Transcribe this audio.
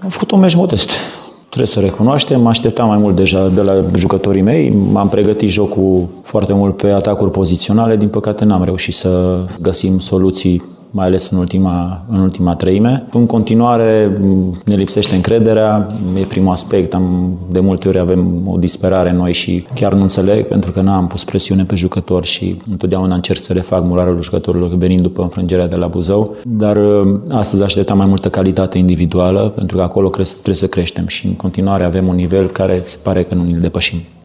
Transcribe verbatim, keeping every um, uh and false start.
Am făcut un meci modest. Trebuie să recunoaștem, mă așteptam mai mult deja de la jucătorii mei, m-am pregătit jocul foarte mult pe atacuri poziționale, din păcate n-am reușit să găsim soluții, mai ales în ultima, în ultima treime. În continuare ne lipsește încrederea, e primul aspect, am, de multe ori avem o disperare noi și chiar nu înțeleg pentru că n-am pus presiune pe jucători și întotdeauna încerc să refac moralul jucătorilor venind după înfrângerea de la Buzău, dar astăzi așteptam mai multă calitate individuală pentru că acolo trebuie să creștem și în continuare avem un nivel care se pare că nu ne-l depășim.